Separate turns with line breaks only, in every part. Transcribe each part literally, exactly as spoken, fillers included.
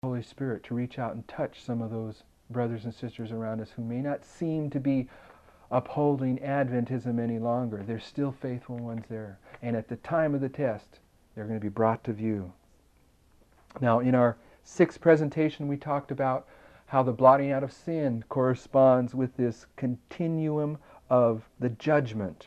Holy Spirit to reach out and touch some of those brothers and sisters around us who may not seem to be upholding Adventism any longer. There's still faithful ones there. And at the time of the test, they're going to be brought to view. Now, in our sixth presentation, we talked about how the blotting out of sin corresponds with this continuum of the judgment.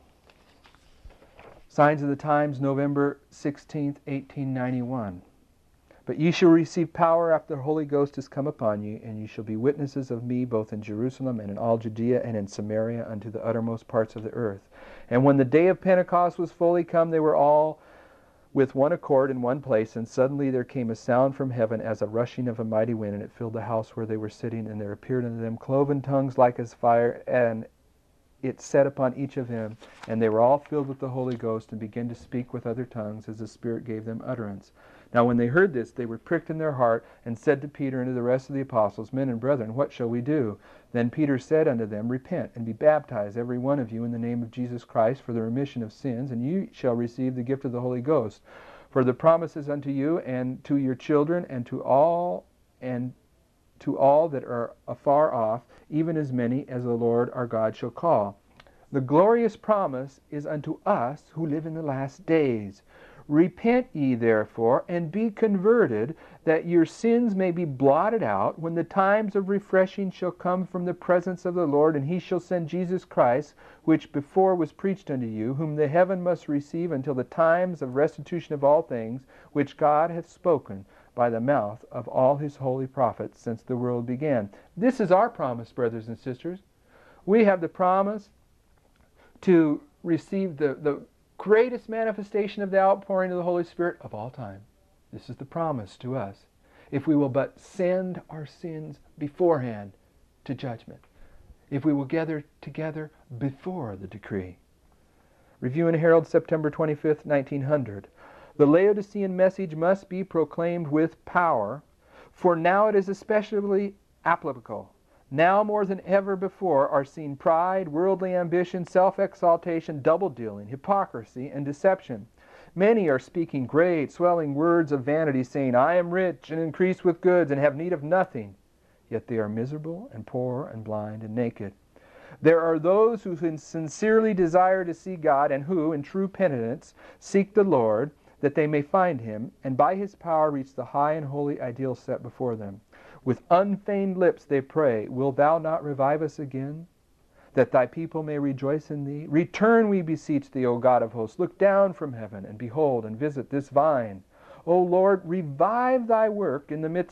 Signs of the Times, November sixteenth, eighteen ninety-one. But ye shall receive power after the Holy Ghost is come upon you, and ye shall be witnesses of me both in Jerusalem and in all Judea and in Samaria unto the uttermost parts of the earth. And when the day of Pentecost was fully come, they were all with one accord in one place, and suddenly there came a sound from heaven as a rushing of a mighty wind, and it filled the house where they were sitting, and there appeared unto them cloven tongues like as fire, and it set upon each of them, and they were all filled with the Holy Ghost, and began to speak with other tongues as the Spirit gave them utterance. Now when they heard this, they were pricked in their heart, and said to Peter and to the rest of the apostles, Men and brethren, what shall we do? Then Peter said unto them, Repent, and be baptized, every one of you, in the name of Jesus Christ, for the remission of sins, and you shall receive the gift of the Holy Ghost. For the promises unto you, and to your children, and to all, and to all that are afar off, even as many as the Lord our God shall call. The glorious promise is unto us who live in the last days. Repent ye therefore, and be converted, that your sins may be blotted out, when the times of refreshing shall come from the presence of the Lord, and he shall send Jesus Christ, which before was preached unto you, whom the heaven must receive until the times of restitution of all things, which God hath spoken by the mouth of all his holy prophets since the world began. This is our promise, brothers and sisters. We have the promise to receive the, the greatest manifestation of the outpouring of the Holy Spirit of all time. This is the promise to us, if we will but send our sins beforehand to judgment, if we will gather together before the decree. Review and Herald, September twenty-fifth, nineteen hundred. The Laodicean message must be proclaimed with power, for now it is especially applicable. Now more than ever before are seen pride, worldly ambition, self-exaltation, double-dealing, hypocrisy, and deception. Many are speaking great, swelling words of vanity, saying, I am rich and increase with goods and have need of nothing. Yet they are miserable and poor and blind and naked. There are those who sincerely desire to see God, and who, in true penitence, seek the Lord, that they may find him, and by his power reach the high and holy ideal set before them. With unfeigned lips they pray, Wilt thou not revive us again, that thy people may rejoice in thee? Return, we beseech thee, O God of hosts. Look down from heaven, and behold, and visit this vine. O Lord, revive thy work in the midst